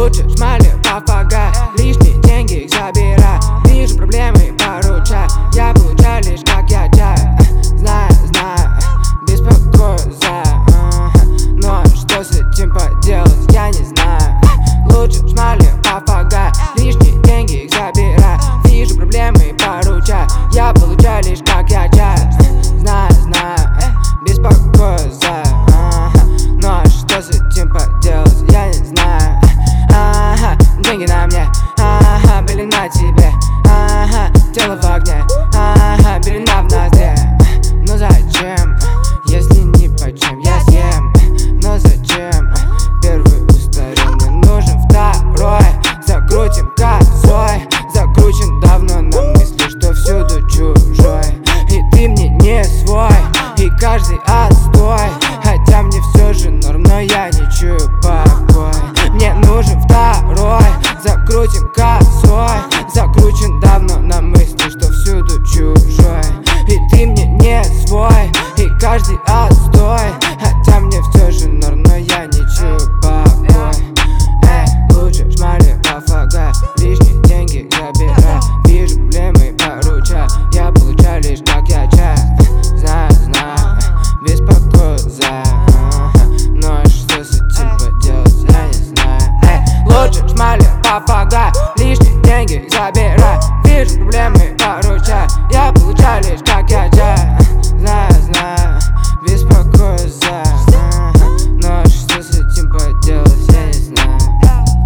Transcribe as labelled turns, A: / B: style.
A: Лучше шмали попугай, лишние деньги их забирай. Вижу проблемы, поручай, я получаю лишь как я чаю. Знаю, беспокоюсь за но что с этим поделать, я не знаю. Лучше шмали попугай, лишние деньги их забирай. Вижу проблемы, поручай, я получаю лишь как я чаю. Знаю, беспокоюсь за но что с этим поделать, я не знаю. Деньги на мне, были на тебе, тело в огне, белена в ноздре. Но зачем, если ни почем я съем? Но зачем, первый устарел, мне нужен второй. Закрутим косой, закручен давно на мысли, что всюду чужой. И ты мне не свой, и каждый отстой. Хотя мне все же норм, но я не чую покой. Мне нужен второй, закрутим косой. Закручен давно на мысли, что всюду чужой. И ты мне не свой, и каждый отстой. Хотя мне все же норм, но я не чую покой. Лучше шмали попугай, лишние деньги забирай. Вижу проблемы, поручай, я получаю лишь как я чаю. Знаю, беспокоюсь за но что с этим поделать, я не знаю. Лучше шмали попугай, лишние деньги забирай.